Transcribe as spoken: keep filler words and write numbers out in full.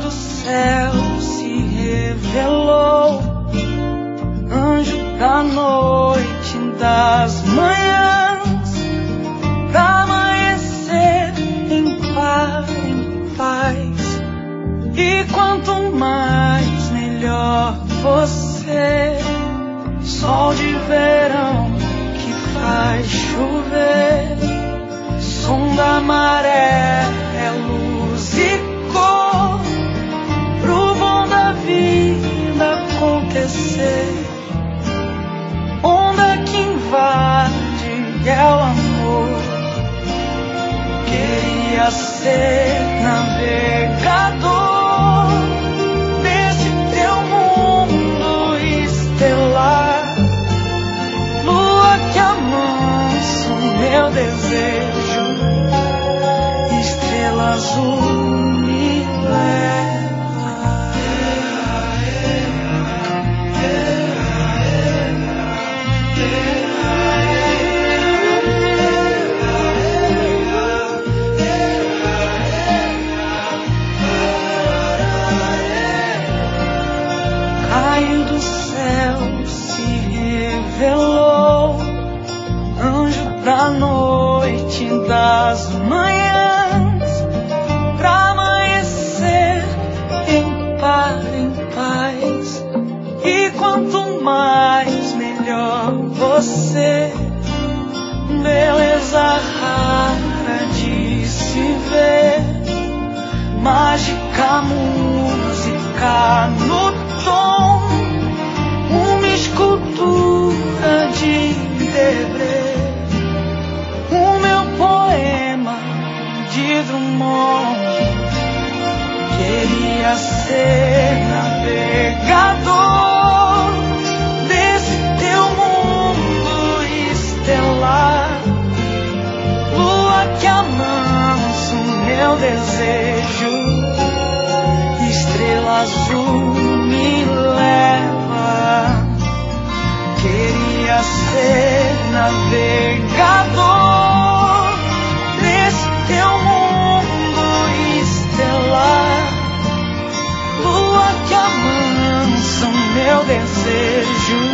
do céu se revelou, anjo da noite, das manhãs, pra amanhecer em paz, em paz. E quanto mais melhor você, sol de verão que faz chover, som da maré, é luz e cor pro bom da vida acontecer. Onda que invade é o amor. Queria ser navegador desse teu mundo estelar, lua que amansa o meu desejo, estrela azul me leva. Caiu do céu, se revelou, anjo da noite, das manhãs, pra amanhecer em par, em paz. E quanto mais melhor você, beleza rara de se ver, mágica música no tom, uma escultura de Debré, o meu poema de Drummond. Queria ser navegador desse teu mundo estelar, lua que amansa o meu desejo, estrela azul me leva. Queria ser navegador desse teu mundo estelar, lua que amansa o meu desejo,